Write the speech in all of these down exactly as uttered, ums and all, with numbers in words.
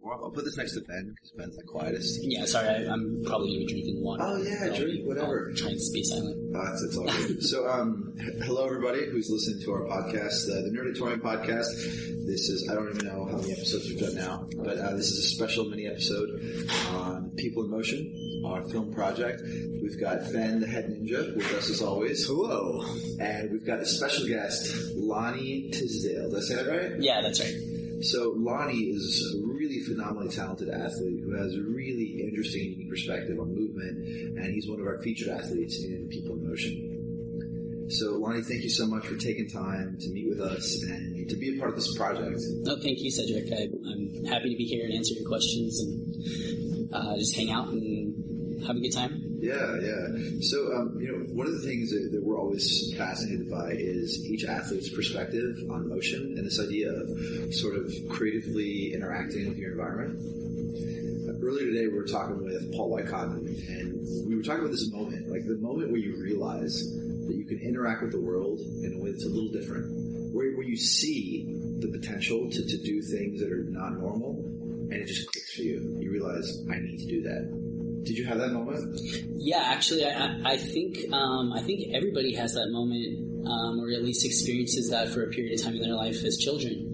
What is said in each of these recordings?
I'll, I'll put this next to Ben because Ben's the quietest. Yeah, sorry, I, I'm probably going to be drinking water. Oh, yeah, so drink whatever. I'll try and be silent. Uh, it's, it's all good. So, um, h- hello, everybody who's listening to our podcast, uh, the Nerdatorium podcast. This is, I don't even know how many episodes we've done now, but uh, this is a special mini episode on People in Motion, our film project. We've got Ben, the head ninja, with us as always. Hello. And we've got a special guest, Lonnie Tisdale. Did I say that right? Yeah, that's right. So Lonnie is a really phenomenally talented athlete who has a really interesting and unique perspective on movement, and he's one of our featured athletes in People in Motion. So Lonnie, thank you so much for taking time to meet with us and to be a part of this project. No, thank you, Cedric. I, I'm happy to be here and answer your questions and uh, just hang out and have a good time. Yeah, yeah. So, um, you know, one of the things that, that we're always fascinated by is each athlete's perspective on motion and this idea of sort of creatively interacting with your environment. Uh, earlier today, we were talking with Paul Wycott, and we were talking about this moment, like the moment where you realize that you can interact with the world in a way that's a little different, where, where you see the potential to, to do things that are not normal, and it just clicks for you. You realize, I need to do that. Did you have that moment? Yeah, actually, I, I think um, I think everybody has that moment, um, or at least experiences that for a period of time in their life as children.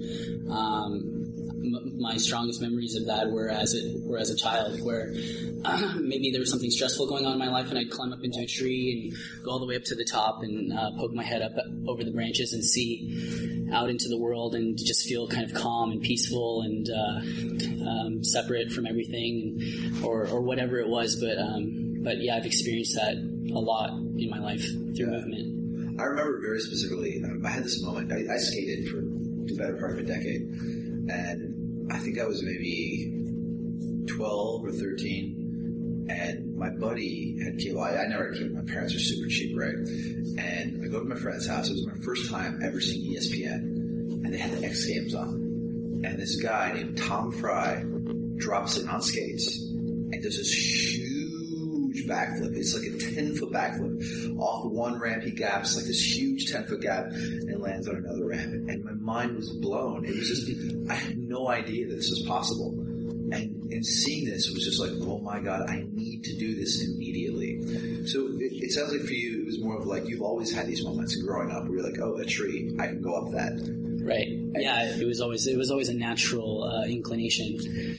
Um, m- my strongest memories of that were as a were as a child, where uh, maybe there was something stressful going on in my life, and I'd climb up into a tree and go all the way up to the top and uh, poke my head up over the branches and see out into the world and just feel kind of calm and peaceful and uh, um, separate from everything, and, or or whatever it was. But um, but yeah, I've experienced that a lot in my life through yeah. movement. I remember very specifically. Um, I had this moment. I, I skated for the better part of a decade, and I think I was maybe twelve or thirteen. And my buddy had came. Well, I, I never came. My parents are super cheap, right? And I go to my friend's house. It was my first time ever seeing E S P N, and they had the X Games on. And this guy named Tom Fry drops in on skates and does this huge backflip. It's like a ten-foot backflip. Off one ramp, he gaps like this huge ten-foot gap and lands on another ramp. And my mind was blown. It was just, I had no idea that this was possible. And, and seeing this was just like, oh my God, I need to do this immediately. So it, it sounds like for you, it was more of like you've always had these moments growing up where you're like, oh, a tree, I can go up that. Right. Yeah, it was always it was always a natural uh, inclination.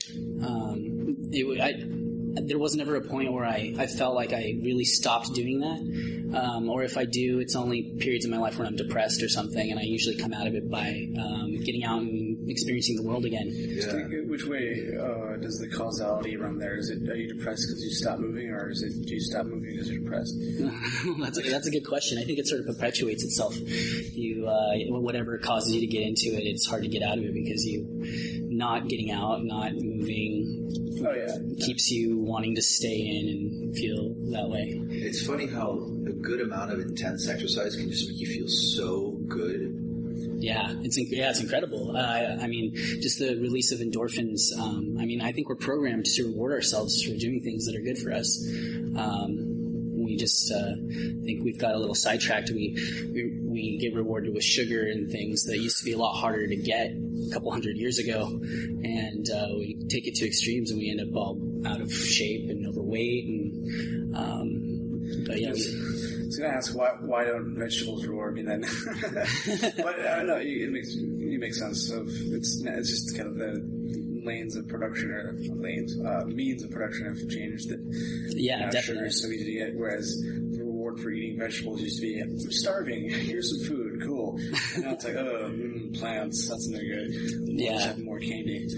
Um, it, I, there was never a point where I, I felt like I really stopped doing that. Um, or if I do, it's only periods in my life when I'm depressed or something, and I usually come out of it by um, getting out and experiencing the world again. Yeah. Which way uh, does the causality run there? Is it, are you depressed because you stop moving, or is it do you stop moving because you're depressed? that's, a, that's a good question. I think it sort of perpetuates itself. You uh, whatever causes you to get into it, it's hard to get out of it because you not getting out, not moving, oh, yeah. keeps you wanting to stay in and feel that way. It's funny how a good amount of intense exercise can just make you feel so good. Yeah, it's yeah, it's incredible. Uh, I, I mean, just the release of endorphins. Um, I mean, I think we're programmed to reward ourselves for doing things that are good for us. Um, we just uh, think we've got a little sidetracked. We, we we get rewarded with sugar and things that used to be a lot harder to get a couple hundred years ago, and uh, we take it to extremes, and we end up all out of shape and overweight. And um, but yeah. We, I was going to ask why why don't vegetables reward me then? But I don't know. It makes it makes sense. Of it's it's just kind of the lanes of production or lanes uh, means of production have changed. That yeah, now definitely. Sugar is so easy to get, whereas the reward for eating vegetables used to be I'm starving. Here's some food. Cool. And now it's like oh mm, plants. That's no good. Yeah. Have more candy.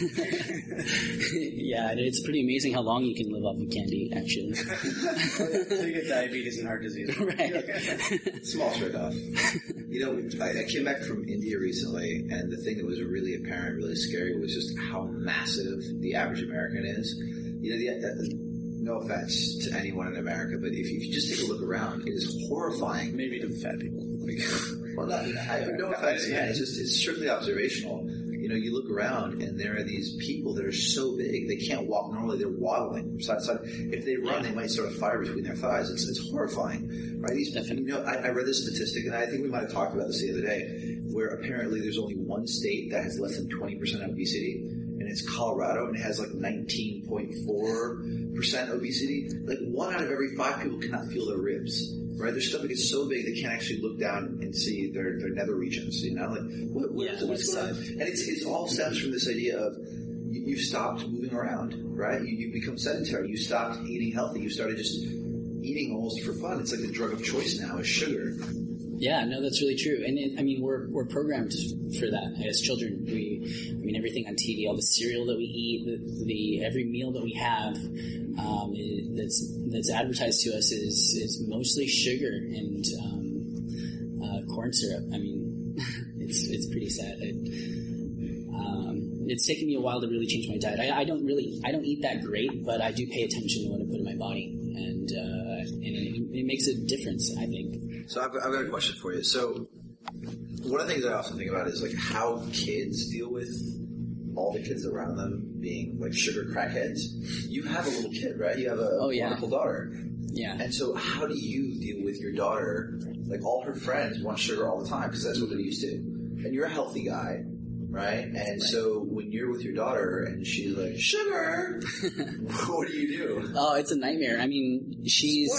Yeah, it's pretty amazing how long you can live off of candy. Actually. So you get diabetes and heart disease. Right. Small trade-off. You know, I, I came back from India recently, and the thing that was really apparent, really scary, was just how massive the average American is. You know, the, uh, no offense to anyone in America, but if you, if you just take a look around, it is horrifying. Maybe to fat people. Well, not, I have no offense. Yeah, it's just it's strictly observational. You know, you look around and there are these people that are so big they can't walk normally. They're waddling from side to side. If they run, they might start a fire between their thighs. It's it's horrifying, right? These, you know, I, I read this statistic, and I think we might have talked about this the other day, where apparently there's only one state that has less than twenty percent obesity, and it's Colorado, and it has like nineteen point four percent obesity. Like one out of every five people cannot feel their ribs. Right, their stomach is so big they can't actually look down and see their, their nether regions. You know, like what, what yeah, is, what's going on? And it's it's all stems from this idea of you, you've stopped moving around, right? You, you become sedentary. You stopped eating healthy. You started just eating almost for fun. It's like the drug of choice now is sugar. Yeah, no, that's really true. And it, I mean, we're we're programmed for that as children. We, I mean, everything on T V, all the cereal that we eat, the, the every meal that we have um, that's that's advertised to us is is mostly sugar and um, uh, corn syrup. I mean, it's it's pretty sad. It, um, it's taken me a while to really change my diet. I, I don't really I don't eat that great, but I do pay attention to what I put in my body, and uh, and it, it makes a difference, I think. So I've, I've got a question for you. So one of the things I often think about is like how kids deal with all the kids around them being like sugar crackheads. You have a little kid, right? You have a oh, yeah. wonderful daughter. Yeah. And so how do you deal with your daughter? Like all her friends want sugar all the time because that's what they're used to. And you're a healthy guy, right? And right. so when you're with your daughter and she's like, sugar, what do you do? Oh, it's a nightmare. I mean, she's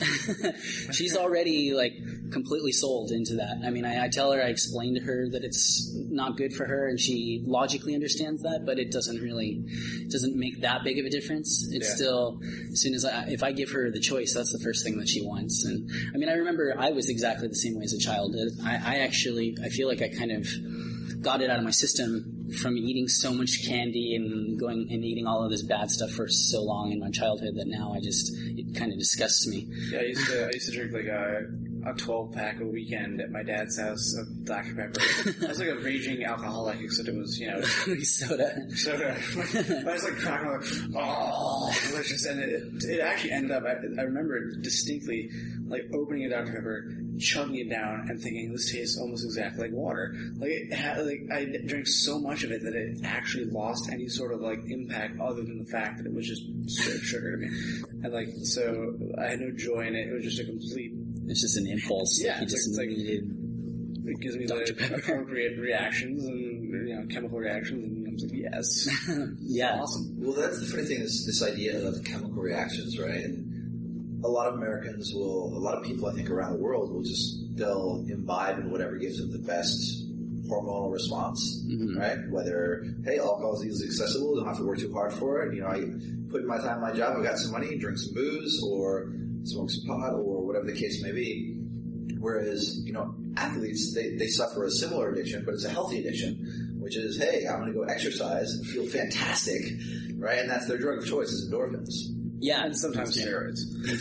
she's already like completely sold into that. I mean, I, I tell her, I explain to her that it's not good for her, and she logically understands that, but it doesn't really, it doesn't make that big of a difference. It's yeah. still, as soon as I, if I give her the choice, that's the first thing that she wants. And I mean, I remember I was exactly the same way as a child. I, I actually, I feel like I kind of got it out of my system from eating so much candy and going and eating all of this bad stuff for so long in my childhood that now I just, it kind of disgusts me. Yeah, I used to, I used to drink like a, a twelve pack a weekend at my dad's house of Doctor Pepper. I was like a raging alcoholic, except it was, you know, soda. Soda. I was like cracking, like, oh, delicious. And it, it actually ended up, I, I remember distinctly, like opening a Doctor Pepper, chugging it down, and thinking this tastes almost exactly like water. Like it had, like I drank so much of it that it actually lost any sort of like impact other than the fact that it was just straight sugar to me. And like, so I had no joy in it. It was just a complete. It's just an impulse. Yeah, he just it's like, needed. It gives me the appropriate reactions and you know chemical reactions, and I'm like, yes, yeah, awesome. Well, that's the funny thing. This this idea of chemical reactions, right? And a lot of Americans will, a lot of people I think around the world will just they'll imbibe in whatever gives them the best hormonal response, mm-hmm. right? Whether hey, alcohol is easily accessible, don't have to work too hard for it. You know, I put in my time, in my job, I got some money, drink some booze, or smoke some pot, or whatever the case may be. Whereas, you know, athletes, they, they suffer a similar addiction, but it's a healthy addiction, which is, hey, I'm going to go exercise and feel fantastic, right? And that's their drug of choice is endorphins. Yeah, and sometimes steroids.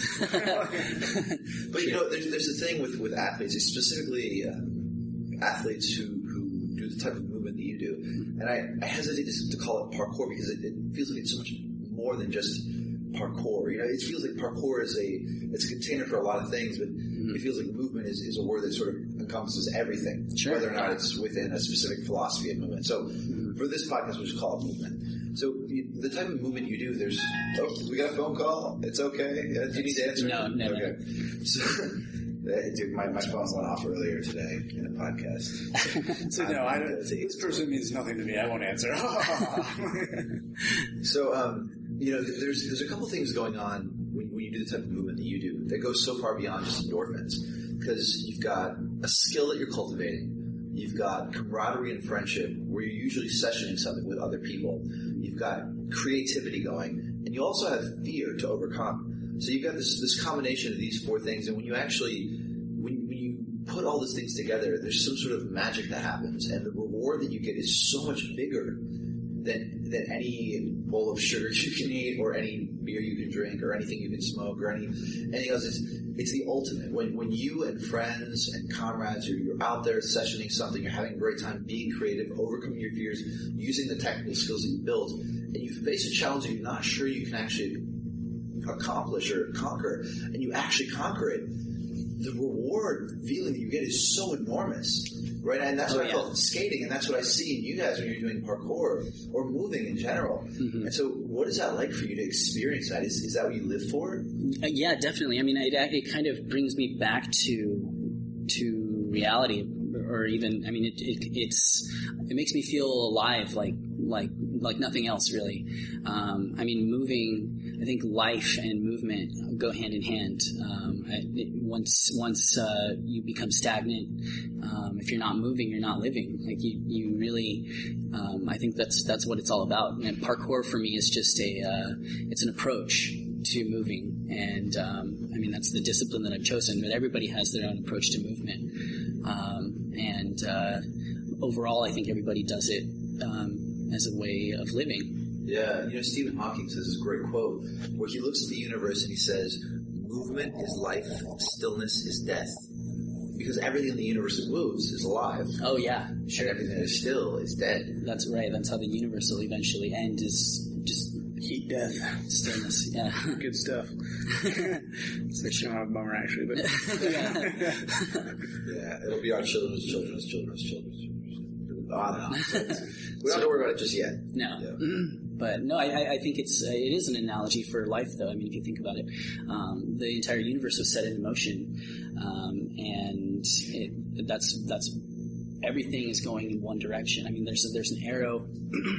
But, you know, there's, there's a thing with, with athletes, specifically um, athletes who, who do the type of movement that you do. And I, I hesitate to, to call it parkour because it, it feels like it's so much more than just parkour. You know, it feels like parkour is a it's a container for a lot of things, but mm-hmm. it feels like movement is, is a word that sort of encompasses everything, sure. whether or not it's within a specific philosophy of movement. So mm-hmm. for this podcast, we'll just call it movement. So you, the type of movement you do, there's oh, we got a phone call. It's okay. Uh, do you need to answer? No, no. Okay. No. So. Dude, my, my phone went off earlier today in a podcast. So no, I don't, this person means nothing to me. I won't answer. So, um, you know, there's there's a couple things going on when, when you do the type of movement that you do that goes so far beyond just endorphins, because you've got a skill that you're cultivating, you've got camaraderie and friendship where you're usually sessioning something with other people, you've got creativity going, and you also have fear to overcome. So you've got this this combination of these four things, and when you actually when, when you put all these things together, there's some sort of magic that happens, and the reward that you get is so much bigger than than any bowl of sugar you can eat, or any beer you can drink, or anything you can smoke, or any anything else. It's, it's the ultimate. When when you and friends and comrades, you're, you're out there sessioning something, you're having a great time, being creative, overcoming your fears, using the technical skills that you built, and you face a challenge that you're not sure you can actually accomplish or conquer, and you actually conquer it, the reward feeling that you get is so enormous, right? And that's oh, what yeah. I call skating, and that's what I see in you guys when you're doing parkour or moving in general. Mm-hmm. And so what is that like for you to experience that? Is, is that what you live for? Uh, yeah, definitely. I mean, it, it kind of brings me back to to reality, or even, I mean, it, it it's it makes me feel alive, like like like nothing else really. Um, I mean, moving. I think life and movement go hand in hand. Um, it, once once uh, you become stagnant, um, if you're not moving, you're not living. Like you, you really. Um, I think that's that's what it's all about. And parkour for me is just a uh, it's an approach to moving, and um, I mean that's the discipline that I've chosen. But everybody has their own approach to movement, um, and uh, overall, I think everybody does it um, as a way of living. Yeah, you know, Stephen Hawking says this great quote where he looks at the universe and he says, "Movement is life, stillness is death." Because everything in the universe that moves is alive. Oh yeah, sure. And everything that is still is dead. That's right. That's how the universe will eventually end. Is just heat, death, stillness. Yeah, good stuff. It's actually not a bummer, actually, but yeah. Yeah, it'll be our children's children's children's children's children's. On and on. So we don't have to worry about it just yet. No. Yeah. But no, I, I think it's uh, it is an analogy for life, though. I mean, if you think about it, um, the entire universe was set in motion, um, and it, that's that's everything is going in one direction. I mean, there's a, there's an arrow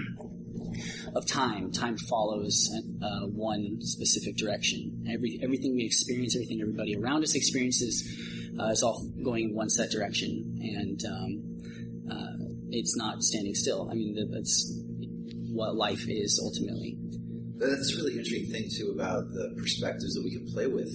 of time. Time follows uh, one specific direction. Every everything we experience, everything everybody around us experiences, uh, is all going in one set direction, and um, uh, it's not standing still. I mean, that's what life is ultimately. That's a really interesting thing too about the perspectives that we can play with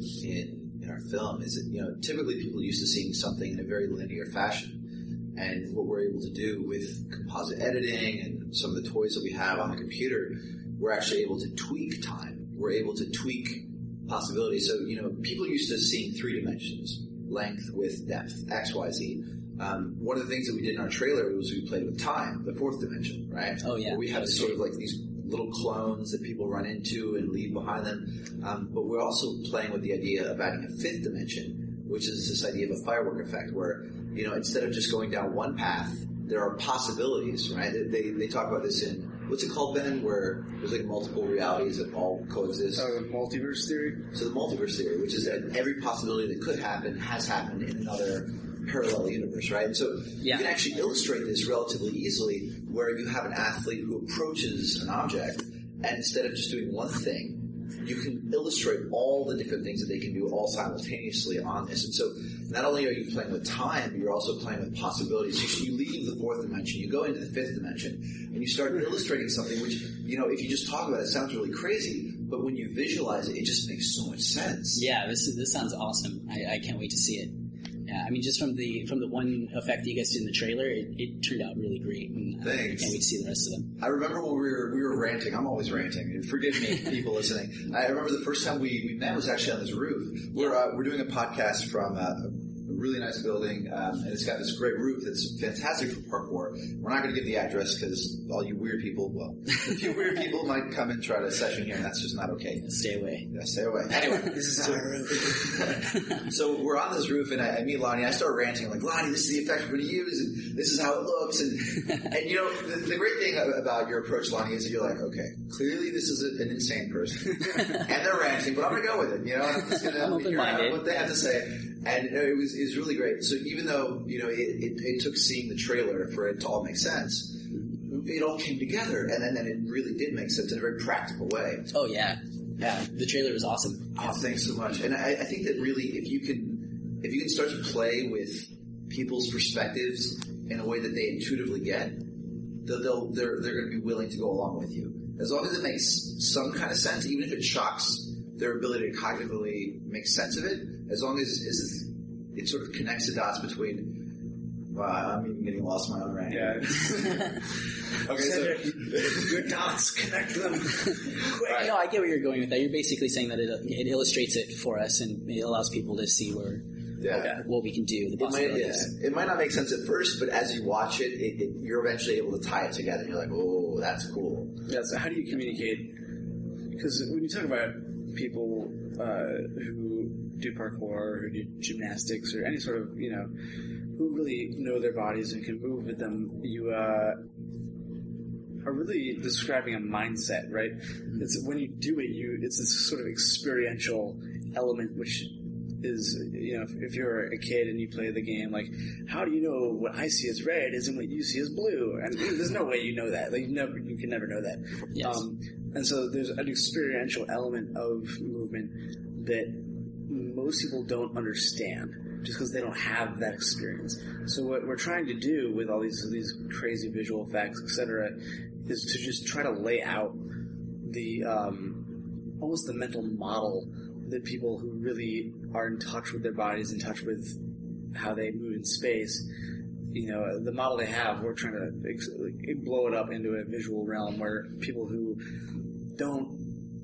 in in our film. Is that, you know, typically people are used to seeing something in a very linear fashion, and what we're able to do with composite editing and some of the toys that we have on the computer, we're actually able to tweak time. We're able to tweak possibilities. So, you know, people are used to seeing three dimensions: length, width, depth, X, Y, Z. Um, one of the things that we did in our trailer was we played with time, the fourth dimension, right? Oh, yeah. Where we have sort of like these little clones that people run into and leave behind them. Um, but we're also playing with the idea of adding a fifth dimension, which is this idea of a firework effect where, you know, instead of just going down one path, there are possibilities, right? They, they, they talk about this in, what's it called, Ben, where there's like multiple realities that all coexist. Oh, the multiverse theory? So the multiverse theory, which is that every possibility that could happen has happened in another parallel universe, right? And so yeah. you can actually illustrate this relatively easily where you have an athlete who approaches an object, and instead of just doing one thing, you can illustrate all the different things that they can do all simultaneously on this. And so not only are you playing with time, but you're also playing with possibilities. You, you leave the fourth dimension, you go into the fifth dimension, and you start illustrating something which, you know, if you just talk about it, it sounds really crazy, but when you visualize it, it just makes so much sense. Yeah, this is, this sounds awesome. I, I can't wait to see it. Yeah, I mean, just from the from the one effect that you guys did in the trailer, it, it turned out really great. And uh, Thanks. I can't wait to see the rest of them. I remember when we were we were ranting. I'm always ranting. Forgive me, people listening. I remember the first time we, we met was actually on this roof. We're uh, we're doing a podcast from uh, a really nice building, um, and it's got this great roof that's fantastic for parkour. We're not going to give the address because all you weird people, well, a few weird people might come and try to session here, and that's just not okay. Stay away. Yeah, stay away. Anyway, This is our roof. so we're on this roof, and I, I meet Lonnie. I start ranting. I'm like, Lonnie, this is the effect we're going to use, and this is how it looks. And, and you know, the, the great thing about your approach, Lonnie, is you're like, okay, clearly this is a, an insane person. And they're ranting, but I'm going to go with it. You know, I'm just going to hear out what they have to say. And you know, it was it was really great. So even though, you know, it, it, it took seeing the trailer for it to all make sense, it all came together, and then and it really did make sense in a very practical way. Oh, yeah. Yeah, the trailer was awesome. Oh, thanks so much. And I, I think that really, if you can, if you can start to play with people's perspectives in a way that they intuitively get, they'll, they'll they're they're going to be willing to go along with you. As long as it makes some kind of sense, even if it shocks their ability to cognitively make sense of it, as long as, as it sort of connects the dots between. Wow, I'm even getting lost in my own rank. Yeah. Okay, so Good dots, connect them. Quick. Right. No, I get where you're going with that. You're basically saying that it, it illustrates it for us, and it allows people to see where yeah. what we can do, the It might, possibilities. yeah, it might not make sense at first, but as you watch it, it, it, you're eventually able to tie it together. You're like, oh, that's cool. Yeah, so how do you communicate? Because when you talk about people uh, who do parkour, who do gymnastics, or any sort of, you know, who really know their bodies and can move with them, you uh, are really describing a mindset, right? It's when you do it, you it's this sort of experiential element which is, you know, if, if you're a kid and you play the game, like, how do you know what I see as red isn't what you see as blue? And there's no way you know that. Like, you never, you can never know that. Yes. Um, and so there's an experiential element of movement that most people don't understand, just because they don't have that experience. So what we're trying to do with all these these crazy visual effects, et cetera, is to just try to lay out the um, almost the mental model that people who really are in touch with their bodies, in touch with how they move in space, you know, the model they have, we're trying to ex- blow it up into a visual realm where people who don't,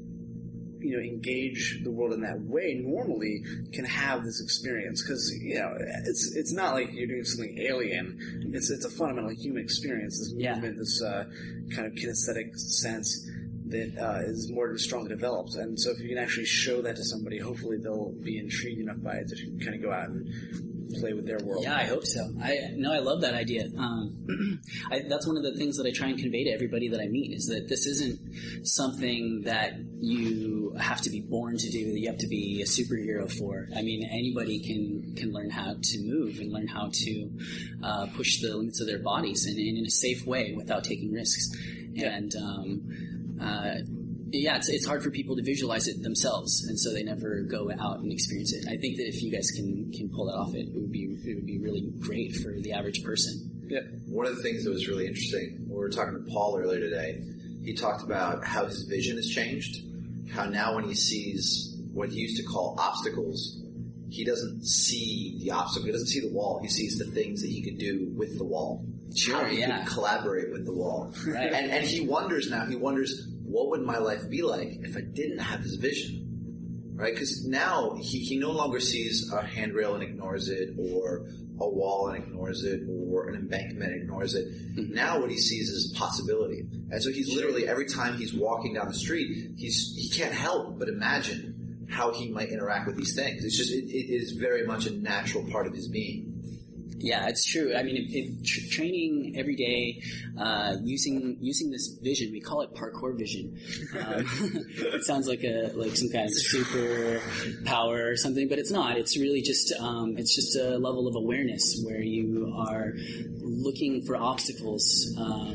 you know, engage the world in that way normally can have this experience. Because, you know, it's it's not like you're doing something alien. It's it's a fundamental human experience, this movement, yeah. this uh, kind of kinesthetic sense that uh, is more strongly developed. And so if you can actually show that to somebody, hopefully they'll be intrigued enough by it to kind of go out and play with their world. Yeah, I hope so. I no, I love that idea. Um, I, that's one of the things that I try and convey to everybody that I meet is that this isn't something that you have to be born to do, that you have to be a superhero for. I mean, anybody can, can learn how to move and learn how to uh, push the limits of their bodies and, and in a safe way without taking risks. Yeah. And um, uh, yeah, it's it's hard for people to visualize it themselves, and so they never go out and experience it. I think that if you guys can, can pull that off, it, it would be it would be really great for the average person. Yeah. One of the things that was really interesting, we were talking to Paul earlier today, he talked about how his vision has changed, how now when he sees what he used to call obstacles, he doesn't see the obstacle, he doesn't see the wall, he sees the things that he could do with the wall. Sure, how he yeah. could collaborate with the wall. Right. And, and he wonders now, he wonders, what would my life be like if I didn't have this vision? Right? Because now he, he no longer sees a handrail and ignores it, or a wall and ignores it, or an embankment and ignores it. Mm-hmm. Now what he sees is possibility. And so he's literally, every time he's walking down the street, he's he can't help but imagine how he might interact with these things. It's just, it, it is very much a natural part of his being. Yeah, it's true. I mean, it, it, tr- training every day, uh, using using this vision, we call it parkour vision. Um, it sounds like a like some kind of super power or something, but it's not. It's really just um, it's just a level of awareness where you are looking for obstacles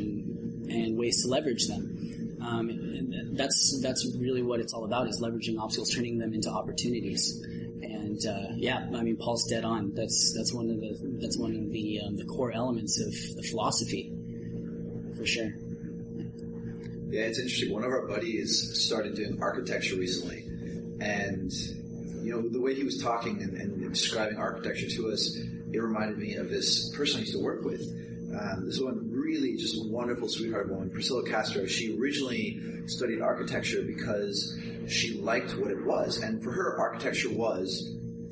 um, and ways to leverage them. Um, and that's that's really what it's all about: is leveraging obstacles, turning them into opportunities. And uh, yeah, I mean, Paul's dead on. That's that's one of the that's one of the um, the core elements of the philosophy, for sure. Yeah, it's interesting. One of our buddies started doing architecture recently, and you know the way he was talking and, and describing architecture to us, it reminded me of this person I used to work with. Um, this one really just a wonderful sweetheart woman, Priscilla Castro. She originally studied architecture because she liked what it was. And for her, architecture was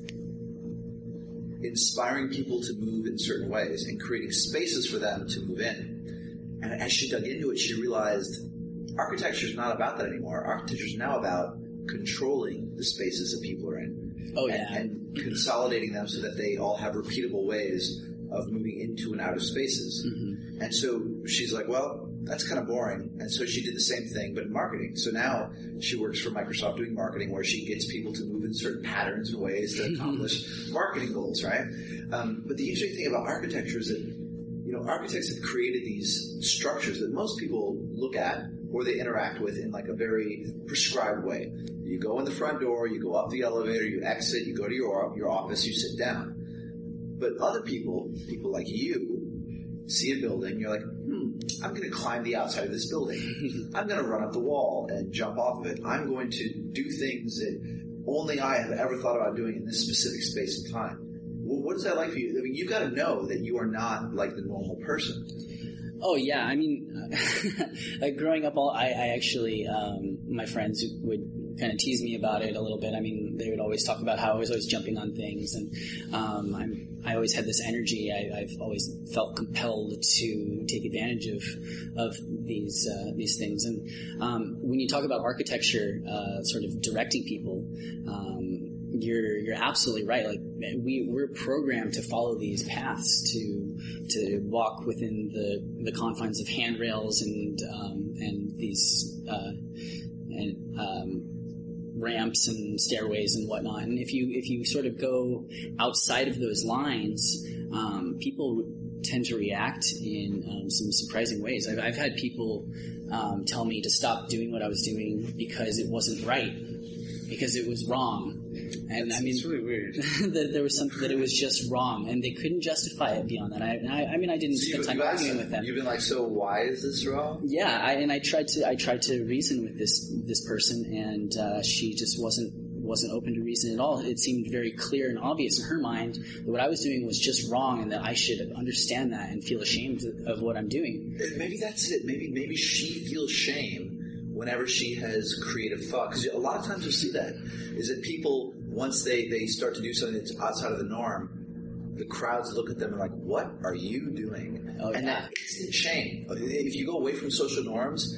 inspiring people to move in certain ways and creating spaces for them to move in. And as she dug into it, she realized architecture is not about that anymore. Architecture is now about controlling the spaces that people are in. Oh, yeah. And, and consolidating them so that they all have repeatable ways of moving into and out of spaces. Mm-hmm. And so she's like, well, that's kind of boring. And so she did the same thing, but in marketing. So now she works for Microsoft doing marketing, where she gets people to move in certain patterns and ways to accomplish marketing goals, right? Um, but the interesting thing about architecture is that, you know, architects have created these structures that most people look at or they interact with in like a very prescribed way. You go in the front door, you go up the elevator, you exit, you go to your your office, you sit down. But other people, people like you, see a building, you're like, hmm, I'm going to climb the outside of this building. I'm going to run up the wall and jump off of it. I'm going to do things that only I have ever thought about doing in this specific space and time. Well, what is that like for you? I mean, you've got to know that you are not like the normal person. Oh, yeah. I mean, like growing up, all I, I actually, um, my friends would kind of tease me about it a little bit. I mean, they would always talk about how I was always jumping on things, and um, I'm, I always had this energy. I, I've always felt compelled to take advantage of of these uh, these things. And um, when you talk about architecture, uh, sort of directing people, um, you're you're absolutely right. Like we we're programmed to follow these paths, to to walk within the the confines of handrails and um, and these uh, and um, ramps and stairways and whatnot. And if you if you sort of go outside of those lines, um, people tend to react in um, some surprising ways. I've, I've had people um, tell me to stop doing what I was doing because it wasn't right, because it was wrong. And it's, I mean, it's really weird that there was something that it was just wrong, and they couldn't justify it beyond that. I, I, I mean, I didn't So spend you, time you arguing them, with them. You've been like, so why is this wrong? Yeah, I, and I tried to I tried to reason with this this person, and uh, she just wasn't wasn't open to reason at all. It seemed very clear and obvious in her mind that what I was doing was just wrong, and that I should understand that and feel ashamed of what I'm doing. Maybe that's it. Maybe maybe she feels shame whenever she has creative thought. Because a lot of times you'll see that, is that people, once they, they start to do something that's outside of the norm, the crowds look at them and like, what are you doing? Oh, and yeah. that instant shame. If you go away from social norms,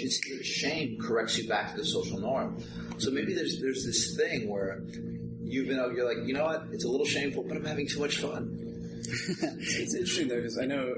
shame corrects you back to the social norm. So maybe there's there's this thing where you've been, you're like, you know what, it's a little shameful, but I'm having too much fun. it's, it's interesting though, because I know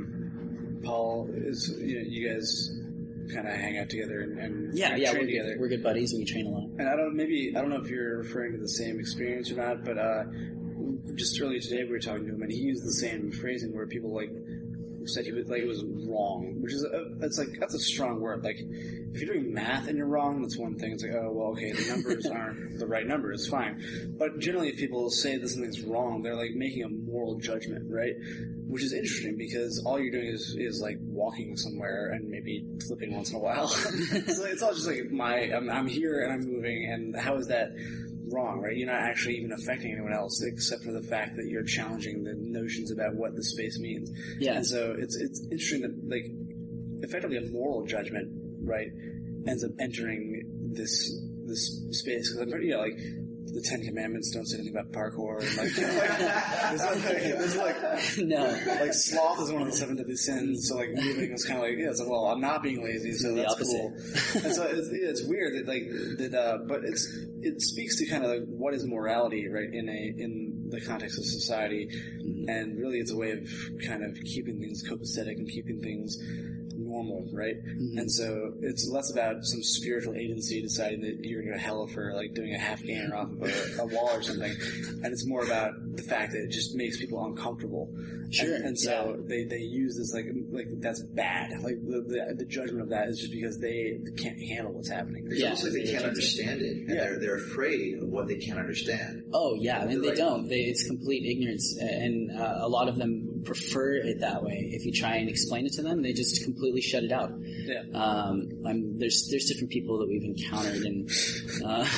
um, Paul is, you know, you guys kind of hang out together and, and yeah, yeah, train we're, together. We're good buddies and we train a lot. And I don't maybe I don't know if you're referring to the same experience or not, but uh, just earlier today we were talking to him and he used the same phrasing where people like said he was like it was wrong, which is a, it's like that's a strong word. Like if you're doing math and you're wrong, that's one thing. It's like, oh well, okay, the numbers aren't the right numbers, it's fine. But generally, if people say that something's wrong, they're like making a moral judgment, right? Which is interesting because all you're doing is is like walking somewhere and maybe flipping once in a while. So it's all just like my I'm, I'm here and I'm moving, and how is that wrong, right? You're not actually even affecting anyone else except for the fact that you're challenging the notions about what the space means. Yeah. And so it's it's interesting that like effectively a moral judgment, right, ends up entering this this space because I'm pretty, you know, like the Ten Commandments don't say anything about parkour and like, you know, like there's, like, there's like no, like sloth is one of the seven deadly sins, so like moving is kind of like, yeah, it's like, well, I'm not being lazy, so the that's opposite. cool. And so it's, yeah, it's weird that like that, uh, but it's it speaks to kind of like what is morality, right, in a in the context of society, mm-hmm. and really it's a way of kind of keeping things copacetic and keeping things normal, right? Mm-hmm. And so it's less about some spiritual agency deciding that you're going to hell for like doing a half gainer off of a, a wall or something, and it's more about the fact that it just makes people uncomfortable. Sure. And, and so yeah. they, they use this like like that's bad. Like the, the the judgment of that is just because they can't handle what's happening. It's yeah. almost like they can't understand it, and yeah. they're they're afraid of what they can't understand. Oh yeah, and they like, don't. They, it's complete ignorance, and uh, a lot of them prefer it that way. If you try and explain it to them, they just completely shut it out. Yeah. Um, I'm, there's there's different people that we've encountered, and uh,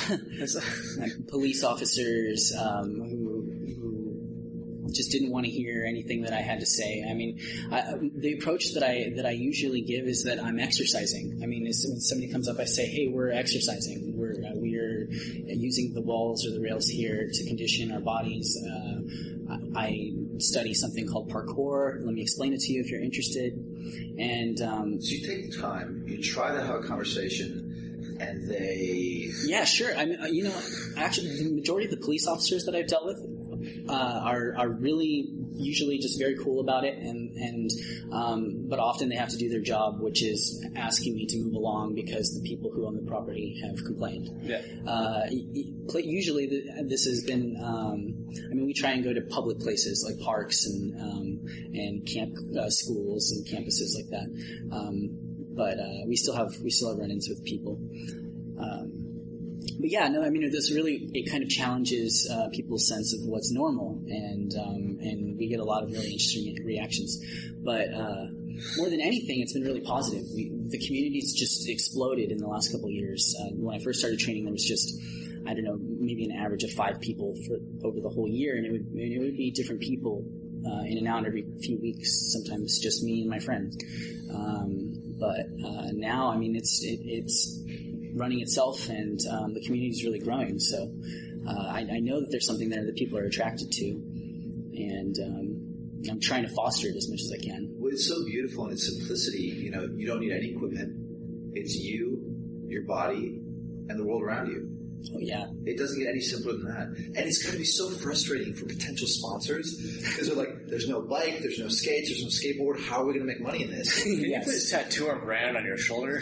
like police officers um, who who just didn't want to hear anything that I had to say. I mean, I, the approach that I that I usually give is that I'm exercising. I mean, as, when somebody comes up, I say, "Hey, we're exercising. We're uh, we're using the walls or the rails here to condition our bodies." Uh, I study something called parkour. Let me explain it to you if you're interested. And um, so you take the time, you try to have a conversation, and they yeah, sure. I mean, you know, actually, the majority of the police officers that I've dealt with uh, are are really usually just very cool about it, and and um, but often they have to do their job, which is asking me to move along because the people who own the property have complained. Yeah. Uh, usually, the, this has been. Um, I mean, we try and go to public places like parks and um, and camp uh, schools and campuses like that. Um, but uh, we still have we still have run-ins with people. Um, But yeah, no, I mean, this really, it kind of challenges uh, people's sense of what's normal, and um, and we get a lot of really interesting reactions. But uh, more than anything, it's been really positive. We, the community's just exploded in the last couple of years. Uh, when I first started training, there was just, I don't know, maybe an average of five people for over the whole year, and it would and it would be different people uh, in and out every few weeks, sometimes just me and my friends. Um, but uh, now, I mean, it's it, it's running itself, and um, the community is really growing. So uh, I, I know that there's something there that people are attracted to, and um, I'm trying to foster it as much as I can. Well, it's so beautiful in its simplicity. You know, you don't need any equipment. It's you, your body, and the world around you. Oh, yeah. It doesn't get any simpler than that. And it's got to be so frustrating for potential sponsors because they're like, there's no bike, there's no skates, there's no skateboard. How are we going to make money in this? Can Yes. you put this tattoo our brand on your shoulder?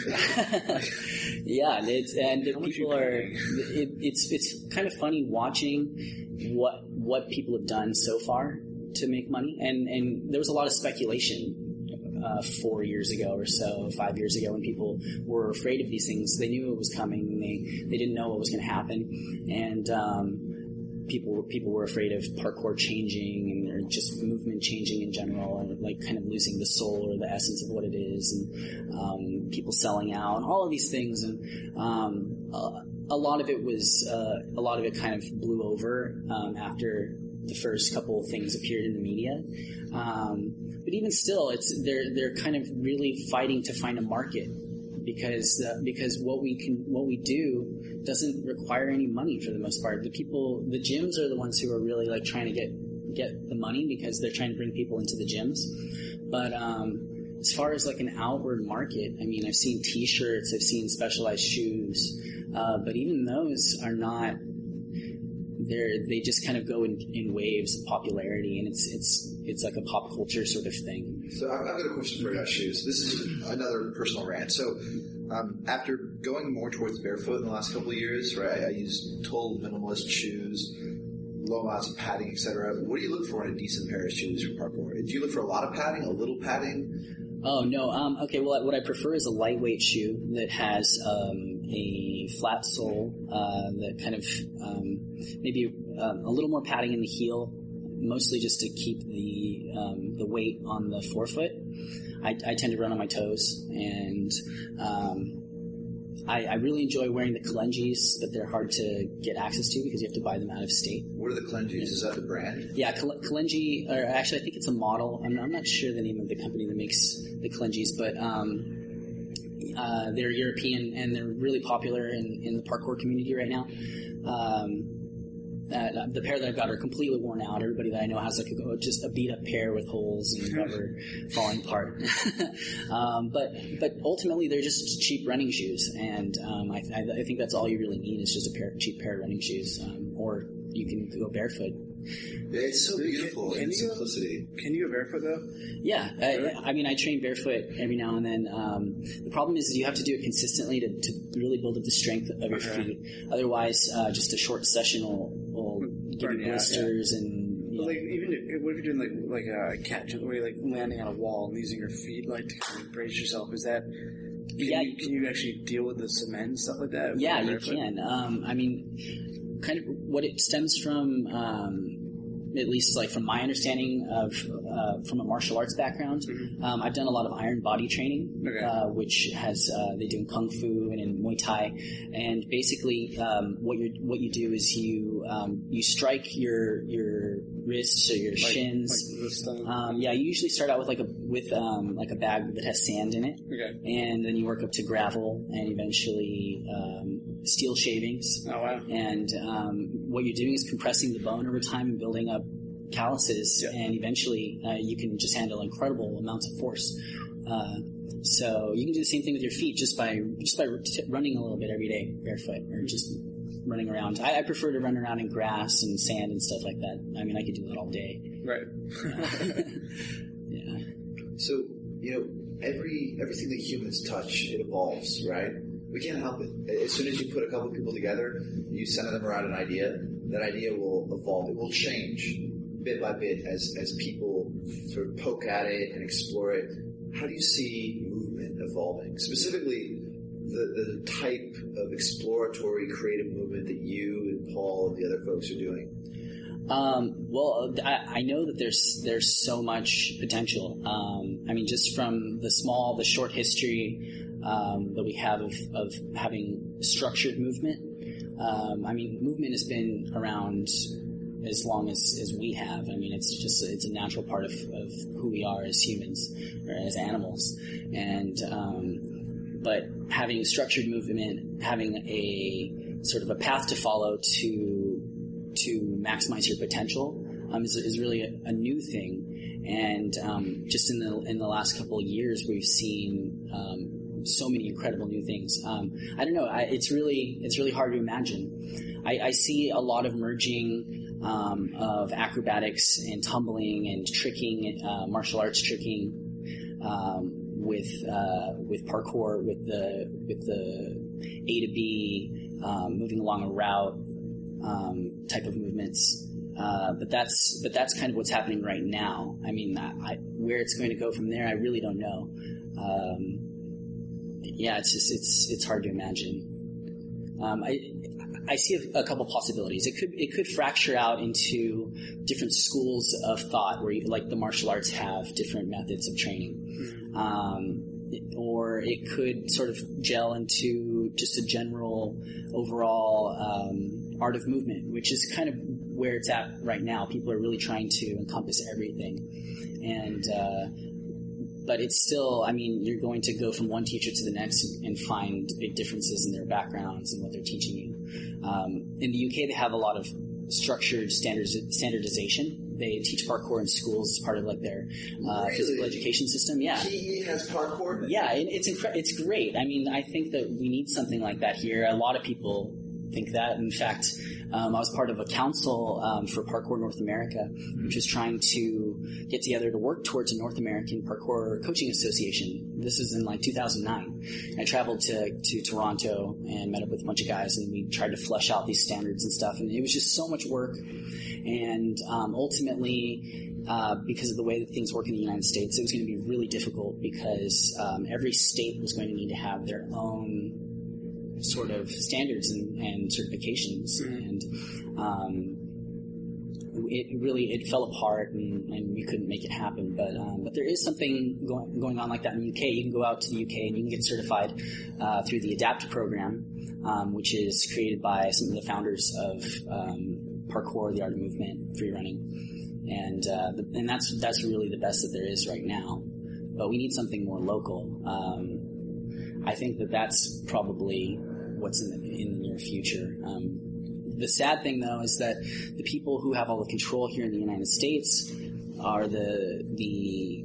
Yeah, and it's and How much people you are. paying? It, it's it's kind of funny watching what what people have done so far to make money, and and there was a lot of speculation. Uh, four years ago or so, five years ago, when people were afraid of these things, they knew it was coming. And they they didn't know what was going to happen, and um, people people were afraid of parkour changing and or just movement changing in general, and like kind of losing the soul or the essence of what it is, and um, people selling out, all of these things, and um, a, a lot of it was uh, a lot of it kind of blew over um, after the first couple of things appeared in the media. Um, but even still, it's they're they're kind of really fighting to find a market because uh, because what we can what we do doesn't require any money for the most part. The people, the gyms are the ones who are really like trying to get get the money because they're trying to bring people into the gyms. But um, as far as like an outward market, I mean, I've seen T-shirts, I've seen specialized shoes, uh, but even those are not. They're, they just kind of go in, in waves of popularity, and it's it's it's like a pop culture sort of thing. So I've, I've got a question for you about shoes. This is another personal rant. So um, after going more towards barefoot in the last couple of years, right, I use total minimalist shoes, low amounts of padding, et cetera. What do you look for in a decent pair of shoes for parkour? Do you look for a lot of padding, a little padding? Oh, no. Um, okay, well, what I prefer is a lightweight shoe that has um, a flat sole uh, that kind of um, maybe um, a little more padding in the heel, mostly just to keep the um, the weight on the forefoot. I, I tend to run on my toes, and um, I, I really enjoy wearing the Kalengis, but they're hard to get access to because you have to buy them out of state. What are the Kalengis? Is that the brand? Yeah, Kal- Kalenji, or actually I think it's a model. I'm, I'm not sure the name of the company that makes the Kalengis, but um, uh, they're European and they're really popular in, in the parkour community right now. Um, uh, the pair that I've got are completely worn out. Everybody that I know has like a, just a beat up pair with holes and rubber falling apart. um, but but ultimately they're just cheap running shoes, and um, I, I, I think that's all you really need is just a pair cheap pair of running shoes, um, or you can go barefoot. Yeah, it's so beautiful Can- in can you- simplicity. Can you go barefoot though? Yeah, I, I mean, I train barefoot every now and then. Um, the problem is, is you have to do it consistently to, to really build up the strength of your Okay. feet. Otherwise, uh, just a short session will, will give Burn you you out, blisters and. You But know. like even if, what if you're doing like like a cat jump where you're like landing on a wall and using your feet like to kind of brace yourself? Is that can Yeah. you, can you actually deal with the cement and stuff like that? Yeah, with you barefoot? can. Um, I mean, kind of what it stems from, um, at least like from my understanding of uh, from a martial arts background, Mhm. um, I've done a lot of iron body training, Okay. uh, which has uh, they do in kung fu and in Muay Thai, and basically um, what you what you do is you um, you strike your your wrists or your Like- shins. like this thing? Um, yeah, you usually start out with like a with um, like a bag that has sand in it, Okay. and then you work up to gravel and eventually um, steel shavings. Oh wow. And um, what you're doing is compressing the bone over time and building up calluses, Yeah. and eventually uh, you can just handle incredible amounts of force. Uh, so you can do the same thing with your feet just by just by t- running a little bit every day barefoot, or just running around. I, I prefer to run around in grass and sand and stuff like that. I mean, I could do that all day. Right. Yeah. So, you know, every everything that humans touch, it evolves, right? We can't help it. As soon as you put a couple people together, you center them around an idea, that idea will evolve. It will change bit by bit as, as people sort of poke at it and explore it. How do you see movement evolving? Specifically, the, the type of exploratory creative movement that you and Paul and the other folks are doing? Um, well, I, I know that there's there's so much potential. Um, I mean, just from the small, the short history um, that we have of, of having structured movement. Um, I mean, movement has been around as long as, as we have. I mean, it's just it's a natural part of, of who we are as humans or as animals. And um, but having structured movement, having a sort of a path to follow to to maximize your potential um, is, is really a, a new thing. And um, just in the in the last couple of years, we've seen um, so many incredible new things. Um, I don't know. I, it's really it's really hard to imagine. I, I see a lot of merging um, of acrobatics and tumbling and tricking, uh, martial arts tricking um, with uh, with parkour, with the with the A to B, um, moving along a route um, type of movements. Uh, but that's but that's kind of what's happening right now. I mean, I, I, where it's going to go from there, I really don't know. Um, yeah, it's just it's it's hard to imagine. Um, I I see a, a couple possibilities. It could it could fracture out into different schools of thought, where you, like the martial arts have different methods of training, um, or it could sort of gel into just a general overall um, art of movement, which is kind of where it's at right now. People are really trying to encompass everything, and uh, but it's still, I mean, you're going to go from one teacher to the next and, and find big differences in their backgrounds and what they're teaching you. Um, in the U K, they have a lot of structured standards, standardization. They teach parkour in schools as part of like their uh, really? physical education system. Yeah, P E has parkour. Yeah, it, it's incre- it's great. I mean, I think that we need something like that here. A lot of people think that. In fact, um, I was part of a council um, for Parkour North America, which was trying to get together to work towards a North American Parkour Coaching Association. This was in like two thousand nine. I traveled to, to Toronto and met up with a bunch of guys, and we tried to flesh out these standards and stuff. And it was just so much work. And um, ultimately, uh, because of the way that things work in the United States, it was going to be really difficult because um, every state was going to need to have their own sort of standards and, and certifications, mm-hmm. and um, it really it fell apart, and, and we couldn't make it happen. But um, but there is something going going on like that in the U K. You can go out to the U K and you can get certified uh, through the ADAPT program, um, which is created by some of the founders of um, parkour, the art of movement, free running, and uh, the, and that's that's really the best that there is right now. But we need something more local. Um, I think that that's probably what's in the, in the near future. Um, the sad thing, though, is that the people who have all the control here in the United States are the the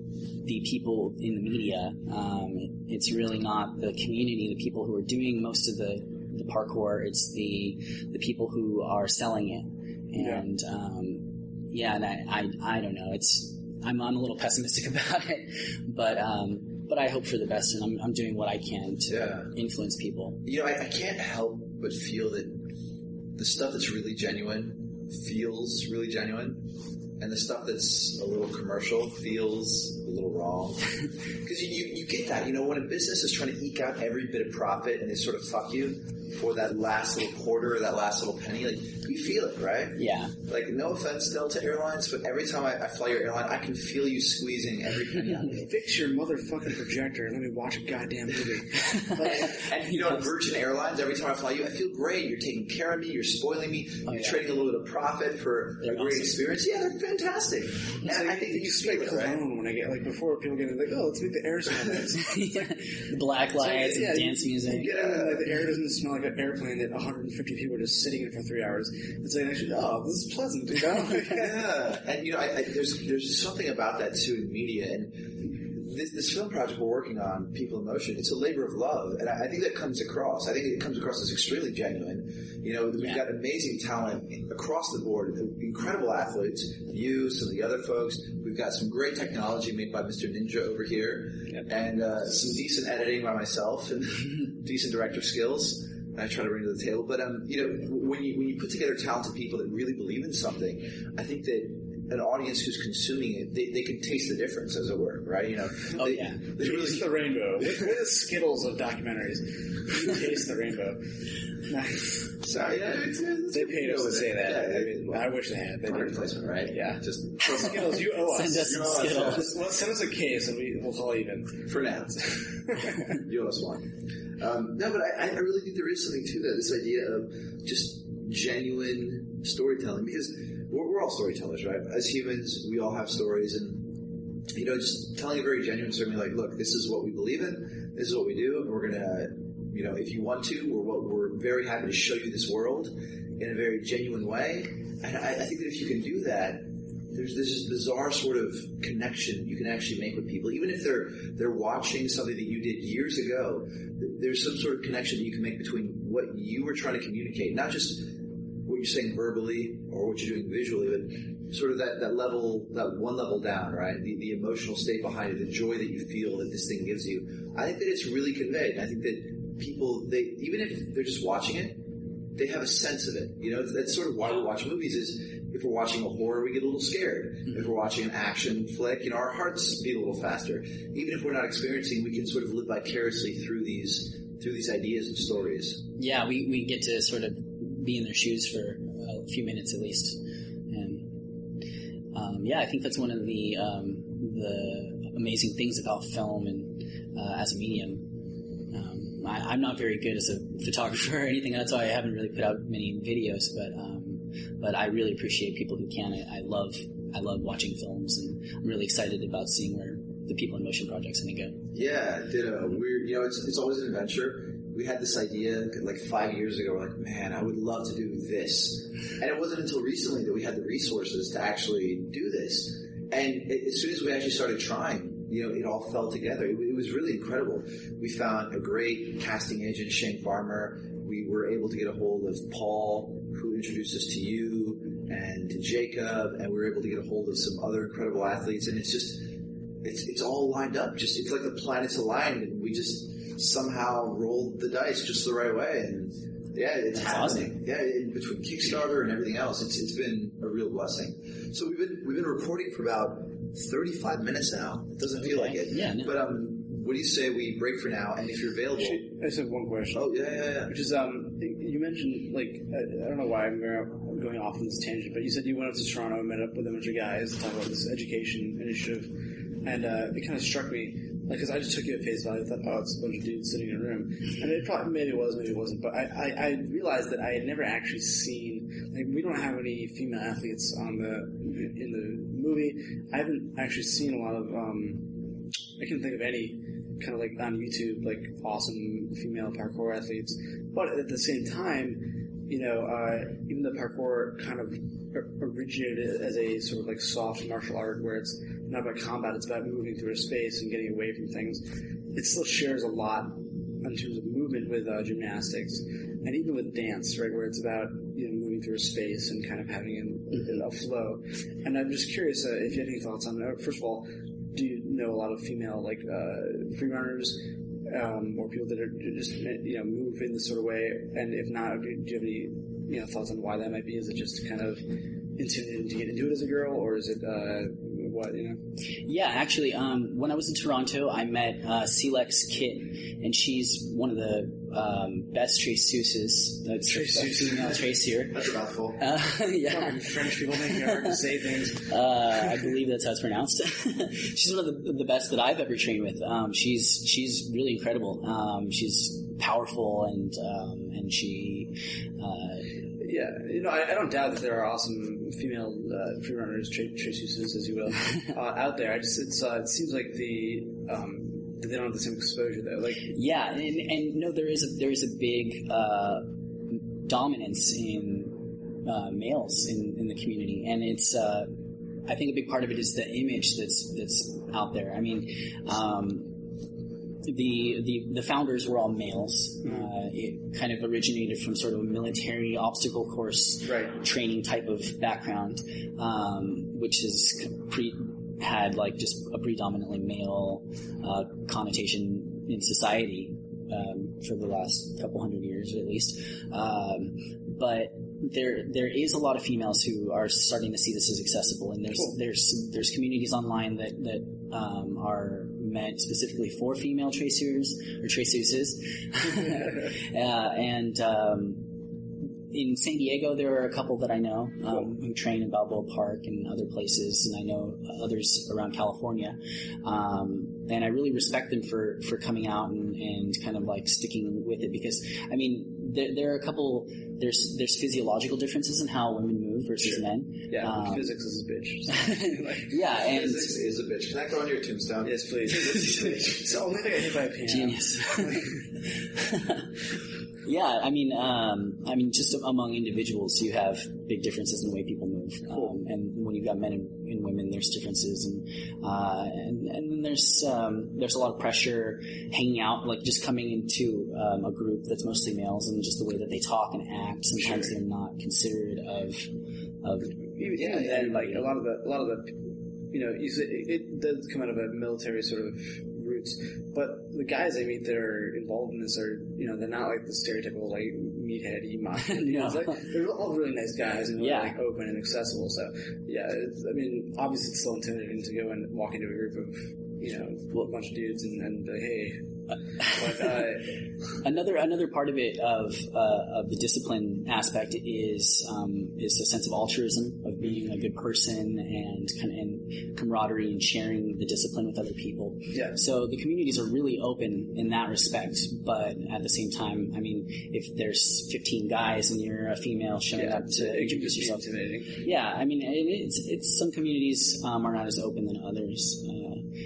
the people in the media. Um, it, it's really not the community, the people who are doing most of the, the parkour. It's the the people who are selling it. And yeah, um, yeah and I, I I don't know. It's I'm I'm a little pessimistic about it, but. Um, But I hope for the best, and I'm, I'm doing what I can to yeah. influence people. You know, I, I can't help but feel that the stuff that's really genuine feels really genuine, and the stuff that's a little commercial feels a little wrong. Because you, you, you get that, you know, when a business is trying to eke out every bit of profit and they sort of fuck you for that last little quarter or that last little penny, like, you feel it, right? Yeah. Like, no offense, Delta Airlines, but every time I, I fly your airline, I can feel you squeezing every penny out of me. Fix your motherfucking projector and let me watch a goddamn movie. and, and, you know, Virgin Airlines, every time I fly you, I feel great. You're taking care of me. You're spoiling me. Oh, you're yeah. trading a little bit of profit for they're a great awesome. experience. Yeah, they're fantastic. And like, I think that you feel it, right? When I get, like, before people get in, like, oh, let's make the air smell nice. yeah. The black lights so, yeah, and yeah, dance music. You get in and, like, the air doesn't smell like an airplane that one hundred fifty people are just sitting in for three hours. It's like, actually, oh, this is pleasant, you know? yeah. And, you know, I, I, there's there's something about that, too, in media. And this, this film project we're working on, People in Motion, it's a labor of love. And I, I think that comes across. I think it comes across as extremely genuine. You know, we've yeah. got amazing talent across the board, incredible athletes, you, some of the other folks. We've got some great technology made by Mister Ninja over here, yep. and uh, some decent editing by myself, and decent director skills. I try to bring to the table, but um, you know, when you when you put together talented people that really believe in something, I think that an audience who's consuming it, they, they can taste the difference, as it were, right? You know, oh they, yeah, they really taste the rainbow. We're the Skittles of documentaries. You taste the rainbow. Sorry, yeah, it's, it's they paid us to say that. Yeah, I, mean, I wish they had. They product placement, right? Yeah, just Skittles. You owe us. Send us some Skittles. Just, well, send us a case, and we, we'll call even for now. You owe us one. Um, no, but I, I really think there is something to that. This idea of just genuine storytelling, because we're, we're all storytellers, right? As humans, we all have stories, and you know, just telling a very genuine story, like, look, this is what we believe in, this is what we do, and we're gonna, you know, if you want to, we're we're very happy to show you this world in a very genuine way. And I, I think that if you can do that, there's this bizarre sort of connection you can actually make with people, even if they're they're watching something that you did years ago. There's some sort of connection that you can make between what you were trying to communicate, not just what you're saying verbally or what you're doing visually, but sort of that, that level, that one level down, right? The, the emotional state behind it, the joy that you feel that this thing gives you. I think that it's really conveyed. I think that people, they even if they're just watching it, they have a sense of it. You know, that's sort of why we watch movies. Is if we're watching a horror, we get a little scared. Mm-hmm. If we're watching an action flick, you know, our hearts beat a little faster. Even if we're not experiencing, we can sort of live vicariously through these through these ideas and stories. Yeah, we, we get to sort of be in their shoes for a few minutes at least. And um, yeah, I think that's one of the um, the amazing things about film and uh, as a medium. Um, I, I'm not very good as a photographer or anything. That's why I haven't really put out many videos. But um, but I really appreciate people who can. I, I love I love watching films, and I'm really excited about seeing where the People in Motion project's going to go. Yeah, did a weird. You know, it's it's always an adventure. We had this idea like five years ago. We're like, man, I would love to do this, and it wasn't until recently that we had the resources to actually do this. And as soon as we actually started trying, you know, it all fell together. It, it was really incredible. We found a great casting agent, Shane Farmer. We were able to get a hold of Paul, who introduced us to you, and to Jacob, and we were able to get a hold of some other incredible athletes. And it's just, it's it's all lined up. Just it's like the planets aligned, and we just somehow rolled the dice just the right way. And yeah, it's That's happening. Awesome. Yeah, in between Kickstarter and everything else, it's it's been a real blessing. So we've been we've been recording for about thirty-five minutes now. It doesn't feel Okay. like it. Yeah, no. But um, what do you say we break for now? And if you're available, Actually, I just have one question. oh yeah, yeah, yeah. Which is, um, you mentioned, like, I, I don't know why I'm going, going off on this tangent, but you said you went up to Toronto and met up with a bunch of guys to talk about this education initiative, and uh, it kind of struck me, like, because I just took you at face value. I thought, oh, it's a bunch of dudes sitting in a room, and it probably maybe it was, maybe it wasn't, but I, I, I realized that I had never actually seen, like, we don't have any female athletes on the in the movie. I haven't actually seen a lot of, um, I can't think of any kind of like on YouTube, like awesome female parkour athletes. But at the same time, you know, uh, even though parkour kind of originated as a sort of like soft martial art where it's not about combat, it's about moving through a space and getting away from things, it still shares a lot in terms of movement with uh, gymnastics and even with dance, right, where it's about, you know, moving through a space and kind of having a, a flow. And I'm just curious uh, if you had any thoughts on that. First of all, do you know a lot of female, like, uh, free runners, um, or people that are just, you know, move in this sort of way? And if not, do you have any, you know, thoughts on why that might be? Is it just kind of intimidating to get into it as a girl, or is it, uh, what, you know? Yeah, actually, um, when I was in Toronto, I met uh, Celex Kit, and she's one of the um, best traceuses. That's a female tracer. That's a mouthful. Uh, yeah. French people make it hard to say things. Uh, I believe that's how it's pronounced. She's one of the, the best that I've ever trained with. Um, she's she's really incredible. Um, she's powerful, and um, and she. Uh, Yeah, you know, I, I don't doubt that there are awesome female uh, free runners, tra- traceuses, as you will, uh, out there. I just it's uh, it seems like the um, that they don't have the same exposure though. Like, yeah, and, and no, there is a, there is a big uh, dominance in uh, males in, in the community, and it's. Uh, I think a big part of it is the image that's that's out there. I mean. Um, The, the the founders were all males. Uh, it kind of originated from sort of a military obstacle course right. training type of background, um, which is pre had like just a predominantly male uh, connotation in society um, for the last couple hundred years at least. Um, but there there is a lot of females who are starting to see this as accessible, and there's cool. there's there's communities online that that um, are meant specifically for female tracers or traceuses. uh, and um, in San Diego, there are a couple that I know um, cool. who train in Balboa Park and other places, and I know others around California. Um, and I really respect them for, for coming out and, and kind of like sticking with it, because I mean, there, there are a couple. There's there's physiological differences in how women move versus sure. men. Yeah, um, physics is a bitch. like, yeah, and physics is a bitch. Can I go on your tombstone? Yes, please. It's the only thing I hit by a piano. Genius. Yeah, I mean, um, I mean, just among individuals, you have big differences in the way people move, um, and when you've got men and, and women, there's differences, and uh, and and then there's um, there's a lot of pressure hanging out, like just coming into um, a group that's mostly males, and just the way that they talk and act. Sometimes sure. they're not considerate of of even, yeah, even then, like a lot of the a lot of the you know, you say it, it does come out of a military sort of roots, but the guys I meet that are involved in this are, you know, they're not like the stereotypical like meatheady macho. You know, it's like, they're all really nice guys and really yeah. like open and accessible. So yeah, it's, I mean, obviously it's still intimidating to go and walk into a group of, you know, well, a bunch of dudes and, and be like, hey. But, uh, another another part of it of uh, of the discipline aspect is um, is a sense of altruism, of being a good person and kind of and camaraderie and sharing the discipline with other people. Yeah. So the communities are really open in that respect, but at the same time, I mean, if there's fifteen guys and you're a female showing yeah, up to introduce yourself, intimidating. Yeah, I mean, it's it's some communities um, are not as open than others. Uh,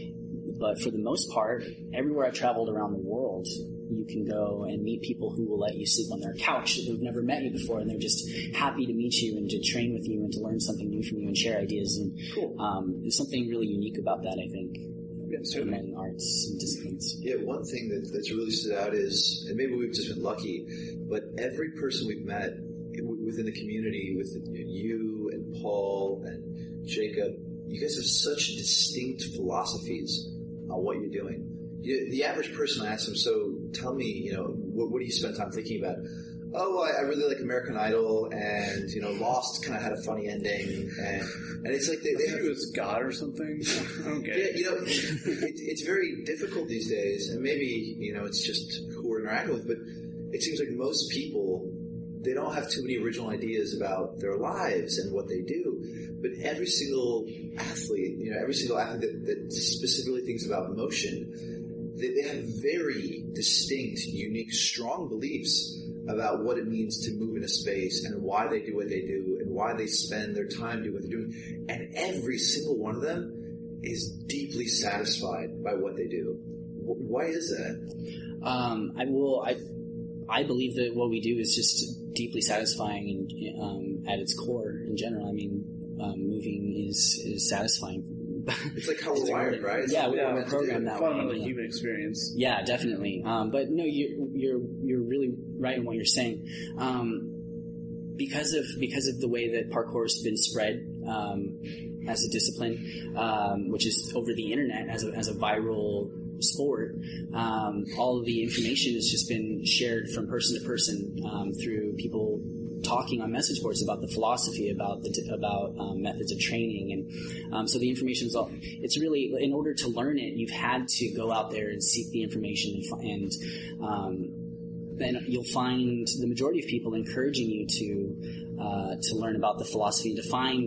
But for the most part, everywhere I've traveled around the world, you can go and meet people who will let you sleep on their couch who've never met you before, and they're just happy to meet you and to train with you and to learn something new from you and share ideas. And cool. um, there's something really unique about that, I think, yeah, certainly. among arts and disciplines. Yeah, one thing that, that's really stood out is, and maybe we've just been lucky, but every person we've met within the community, with you and Paul and Jacob, you guys have such distinct philosophies on what you're doing. You, the average person, I ask them, so tell me, you know, what, what do you spend time thinking about? Oh, well, I, I really like American Idol, and, you know, Lost kind of had a funny ending, and and it's like they, they have... it was God or something? I don't get yeah, it. you know, it, it's very difficult these days, and maybe, you know, it's just who we're interacting with, but it seems like most people, they don't have too many original ideas about their lives and what they do. But every single athlete, you know, every single athlete that, that specifically thinks about motion, they, they have very distinct, unique, strong beliefs about what it means to move in a space and why they do what they do and why they spend their time doing what they're doing. And every single one of them is deeply satisfied by what they do. Why is that? Um, I will. I I believe that what we do is just deeply satisfying and um, at its core in general. I mean, um, moving is is satisfying. It's like how we're wired, right? It's yeah, we're yeah, programmed that way. Fundamentally human experience. Yeah, definitely. Um, but no, you're you're you're really right in what you're saying. Um, because of because of the way that parkour has been spread um, as a discipline, um, which is over the internet as a as a viral sport, um, all of the information has just been shared from person to person um, through people talking on message boards about the philosophy, about the about um, methods of training, and um, so the information is all. It's really, in order to learn it, you've had to go out there and seek the information, and, and um, then you'll find the majority of people encouraging you to uh, to learn about the philosophy and to find.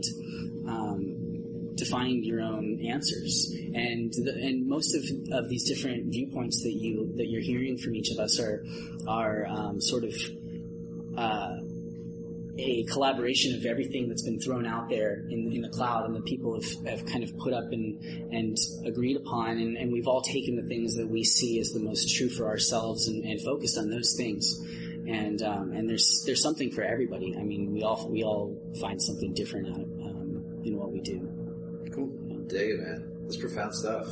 Um, to find your own answers, and the, and most of, of these different viewpoints that you that you're hearing from each of us are are um, sort of uh, a collaboration of everything that's been thrown out there in, in the cloud, and the people have, have kind of put up and and agreed upon, and, and we've all taken the things that we see as the most true for ourselves and, and focused on those things. And um, and there's there's something for everybody. I mean, we all we all find something different out of, um, in what we do. Cool. Dig it, man. That's profound stuff.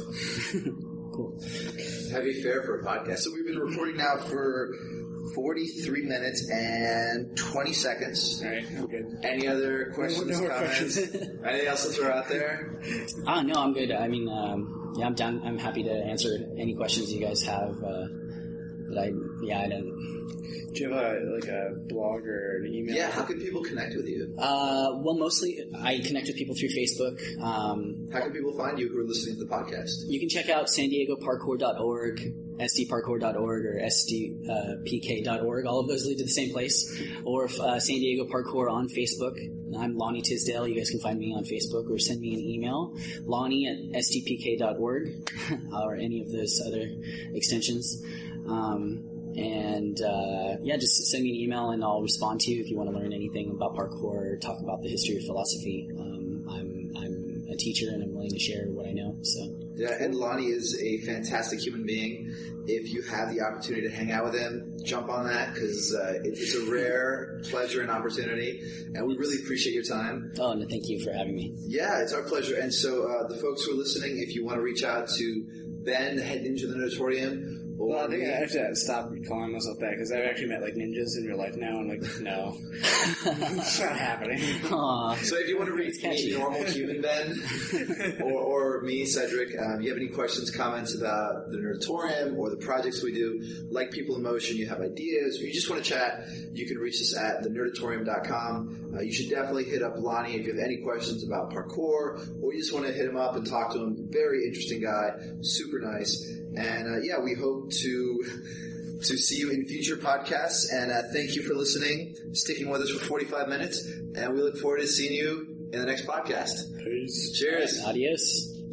Cool. Heavy fare for a podcast. So we've been recording now for forty-three minutes and twenty seconds. All right, I'm good. Any other questions, no, no comments? questions. Anything else to throw out there? Oh, no, I'm good. I mean, um, yeah, I'm down. I'm happy to answer any questions you guys have. Uh, that I, yeah, I don't. Do you have a, like a blog or an email? Yeah, how can people connect with you? Uh, well, mostly I connect with people through Facebook. Um, how can people find you who are listening to the podcast? You can check out san diego parkour dot org, s d parkour dot org, or s d p k dot org. All of those lead to the same place. Or if, uh, San Diego Parkour on Facebook. I'm Lonnie Tisdale. You guys can find me on Facebook, or send me an email, Lonnie at s d p k dot org, or any of those other extensions. Um, And, uh, yeah, just send me an email and I'll respond to you if you want to learn anything about parkour or talk about the history of philosophy. Um, I'm, I'm a teacher and I'm willing to share what I know, so. Yeah, and Lonnie is a fantastic human being. If you have the opportunity to hang out with him, jump on that because uh, it, it's a rare pleasure and opportunity, and we really appreciate your time. Oh, no, thank you for having me. Yeah, it's our pleasure. And so uh, the folks who are listening, if you want to reach out to Ben, the head ninja of the Nerdatorium, or well, I think I have to stop calling myself that because I've actually met like ninjas in real life now. I'm like, no, it's not happening. Aww. So if you want to reach me, normal human Ben, or, or me, Cedric, um, you have any questions, comments about the Nerdatorium or the projects we do, like People in Motion, you have ideas, or you just want to chat, you can reach us at the nerdatorium dot com. Uh, you should definitely hit up Lonnie if you have any questions about parkour, or you just want to hit him up and talk to him. Very interesting guy, super nice. And uh, yeah, we hope to to see you in future podcasts. And uh, thank you for listening, sticking with us for forty-five minutes. And we look forward to seeing you in the next podcast. Peace. Cheers. Adios.